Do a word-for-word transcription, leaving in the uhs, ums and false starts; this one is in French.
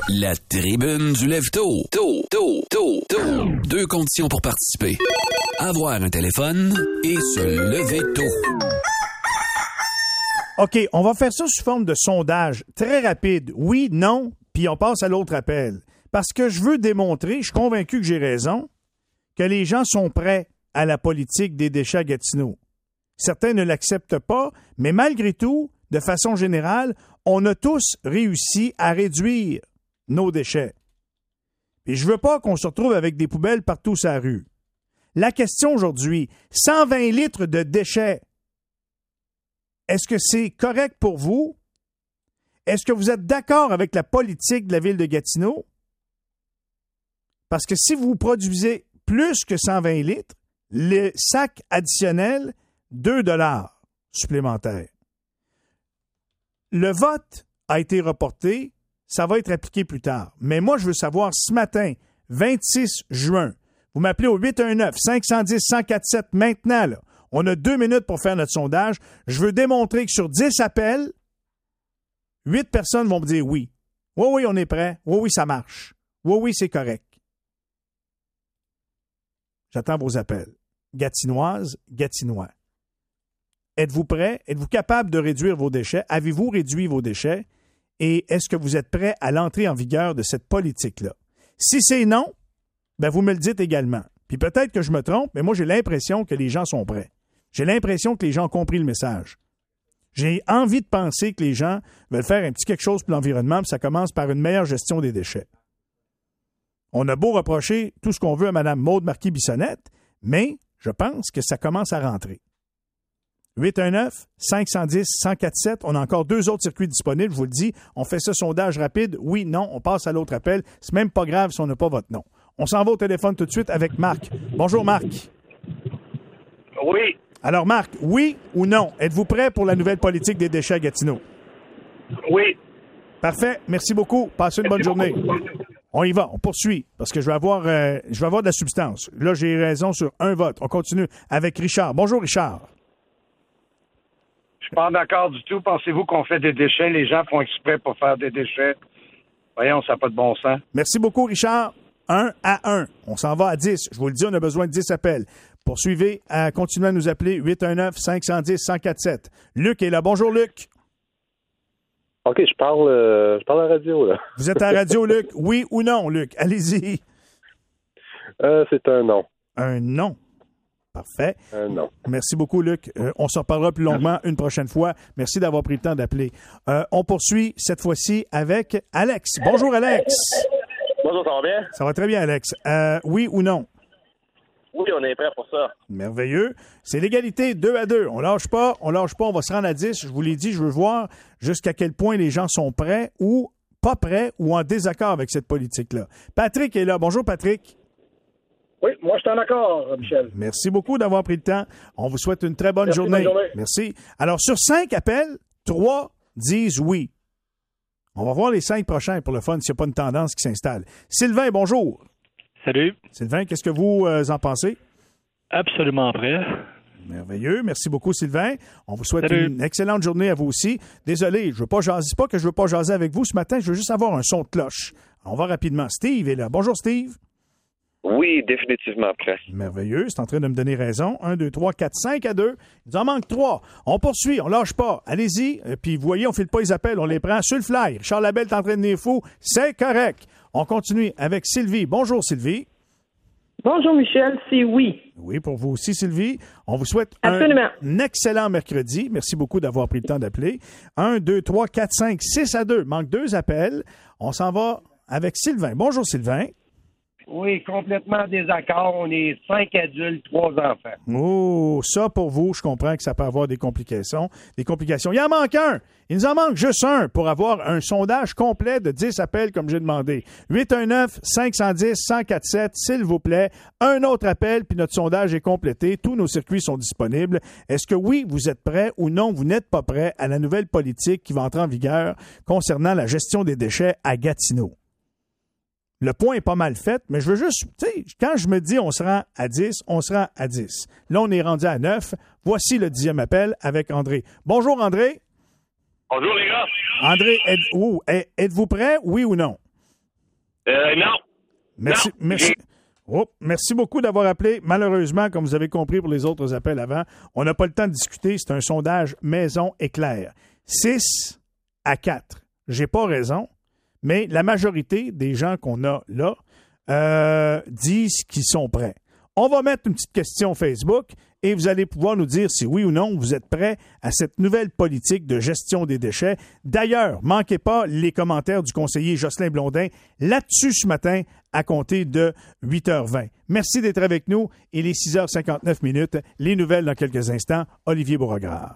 La tribune du lève-tôt. Tôt, tôt, tôt, tôt. Deux conditions pour participer. Avoir un téléphone et se lever tôt. OK, on va faire ça sous forme de sondage très rapide. Oui, non, puis on passe à l'autre appel. Parce que je veux démontrer, je suis convaincu que j'ai raison, que les gens sont prêts à la politique des déchets à Gatineau. Certains ne l'acceptent pas, mais malgré tout, de façon générale, on a tous réussi à réduire nos déchets. Et je veux pas qu'on se retrouve avec des poubelles partout sur la rue. La question aujourd'hui, cent vingt litres de déchets, est-ce que c'est correct pour vous? Est-ce que vous êtes d'accord avec la politique de la ville de Gatineau? Parce que si vous produisez plus que cent vingt litres, le sac additionnel, deux dollars supplémentaires. Le vote a été reporté, ça va être appliqué plus tard. Mais moi, je veux savoir, ce matin, vingt-six juin, vous m'appelez au huit un neuf, cinq un zéro, un zéro quatre sept maintenant, là. On a deux minutes pour faire notre sondage. Je veux démontrer que sur dix appels, huit personnes vont me dire oui. Oui, oui, on est prêt. Oui, oui, ça marche. Oui, oui, c'est correct. J'attends vos appels. Gatinoise, Gatinois. Êtes-vous prêts? Êtes-vous capable de réduire vos déchets? Avez-vous réduit vos déchets? Et est-ce que vous êtes prêts à l'entrée en vigueur de cette politique-là? Si c'est non, ben vous me le dites également. Puis peut-être que je me trompe, mais moi, j'ai l'impression que les gens sont prêts. J'ai l'impression que les gens ont compris le message. J'ai envie de penser que les gens veulent faire un petit quelque chose pour l'environnement, puis ça commence par une meilleure gestion des déchets. On a beau reprocher tout ce qu'on veut à Mme Maude Marquis-Bissonnette, mais je pense que ça commence à rentrer. huit un neuf, cinq un zéro, un zéro quatre sept. On a encore deux autres circuits disponibles, je vous le dis. On fait ce sondage rapide. Oui, non, on passe à l'autre appel. C'est même pas grave si on n'a pas votre nom. On s'en va au téléphone tout de suite avec Marc. Bonjour, Marc. Oui. Alors, Marc, oui ou non? Êtes-vous prêt pour la nouvelle politique des déchets à Gatineau? Oui. Parfait. Merci beaucoup. Passez une bonne journée. On y va. On poursuit parce que je vais avoir, euh, je vais avoir de la substance. Là, j'ai raison sur un vote. On continue avec Richard. Bonjour, Richard. Je suis pas d'accord du tout. Pensez-vous qu'on fait des déchets? Les gens font exprès pour faire des déchets. Voyons, ça n'a pas de bon sens. Merci beaucoup, Richard. un à un. On s'en va à dix. Je vous le dis, on a besoin de dix appels. Poursuivez à continuer à nous appeler huit un neuf, cinq un zéro, un zéro quatre sept. Luc est là. Bonjour, Luc. OK, je parle, euh, je parle à la radio, là. Vous êtes à la radio, Luc. Oui ou non, Luc? Allez-y. Euh, c'est un non. Un non. Parfait. Un non. Merci beaucoup, Luc. Euh, on s'en reparlera plus longuement une prochaine fois. Merci d'avoir pris le temps d'appeler. Euh, on poursuit cette fois-ci avec Alex. Bonjour, Alex. Bonjour, ça va bien? Ça va très bien, Alex. Euh, oui ou non? Oui, on est prêt pour ça. Merveilleux. C'est l'égalité deux à deux. On lâche pas, on lâche pas, on va se rendre à dix. Je vous l'ai dit, je veux voir jusqu'à quel point les gens sont prêts ou pas prêts ou en désaccord avec cette politique-là. Patrick est là. Bonjour, Patrick. Oui, moi, je suis en accord, Michel. Merci beaucoup d'avoir pris le temps. On vous souhaite une très bonne Merci, journée. bonne journée. Merci. Alors, sur cinq appels, trois disent oui. On va voir les cinq prochains pour le fun s'il n'y a pas une tendance qui s'installe. Sylvain, bonjour. Salut. Sylvain, qu'est-ce que vous euh, en pensez? Absolument prêt. Merveilleux. Merci beaucoup, Sylvain. On vous souhaite Salut. une excellente journée à vous aussi. Désolé, je veux pas jaser, pas que je veux pas jaser avec vous ce matin, je veux juste avoir un son de cloche. On va rapidement. Steve est là. Bonjour, Steve. Oui, définitivement prêt. Merveilleux. C'est en train de me donner raison. Un, deux, trois, quatre, cinq à deux. Il nous en manque trois. On poursuit. On lâche pas. Allez-y. Euh, Puis, vous voyez, on ne file pas les appels. On les prend sur le fly. Charles Labelle est en train de venir fou. C'est correct. On continue avec Sylvie. Bonjour, Sylvie. Bonjour, Michel. C'est oui. Oui, pour vous aussi, Sylvie. On vous souhaite Absolument. un excellent mercredi. Merci beaucoup d'avoir pris le temps d'appeler. Un, deux, trois, quatre, cinq, six à deux. Manque deux appels. On s'en va avec Sylvain. Bonjour, Sylvain. Oui, complètement désaccord. On est cinq adultes, trois enfants. Oh, ça pour vous, je comprends que ça peut avoir des complications. Des complications. Il en manque un. Il nous en manque juste un pour avoir un sondage complet de dix appels comme j'ai demandé. huit un neuf, cinq un zéro, un zéro quatre sept, s'il vous plaît. Un autre appel, puis notre sondage est complété. Tous nos circuits sont disponibles. Est-ce que oui, vous êtes prêts ou non, vous n'êtes pas prêts à la nouvelle politique qui va entrer en vigueur concernant la gestion des déchets à Gatineau? Le point est pas mal fait, mais je veux juste, tu sais, quand je me dis on se rend à dix, on se rend à dix. Là, on est rendu à neuf. Voici le dixième appel avec André. Bonjour, André. Bonjour, les gars. André, êtes, oh, êtes-vous prêt, oui ou non? Euh, non. Merci. Non. Merci. Oh, merci beaucoup d'avoir appelé. Malheureusement, comme vous avez compris pour les autres appels avant, on n'a pas le temps de discuter. C'est un sondage maison éclair. six à quatre. J'ai pas raison, mais la majorité des gens qu'on a là euh, disent qu'ils sont prêts. On va mettre une petite question Facebook et vous allez pouvoir nous dire si oui ou non vous êtes prêts à cette nouvelle politique de gestion des déchets. D'ailleurs, manquez pas les commentaires du conseiller Jocelyn Blondin là-dessus ce matin à compter de huit heures vingt. Merci d'être avec nous. Il est six heures cinquante-neuf minutes. Les nouvelles dans quelques instants. Olivier Beauregard.